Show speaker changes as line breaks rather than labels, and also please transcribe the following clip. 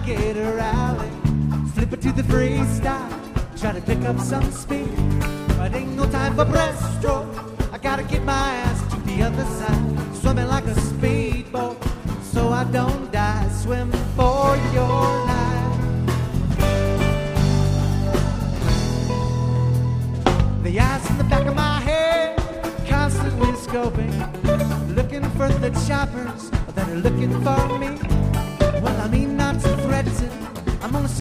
alligator alley, slip it to the freestyle, try to pick up some speed. But ain't no time for breaststroke, I gotta get my ass to the other side, swimming like a speedboat, so I don't die. Swim for your life. The eyes in the back of my head, constantly scoping, looking for the choppers that are looking for me. Well, I mean not to threaten, I'm only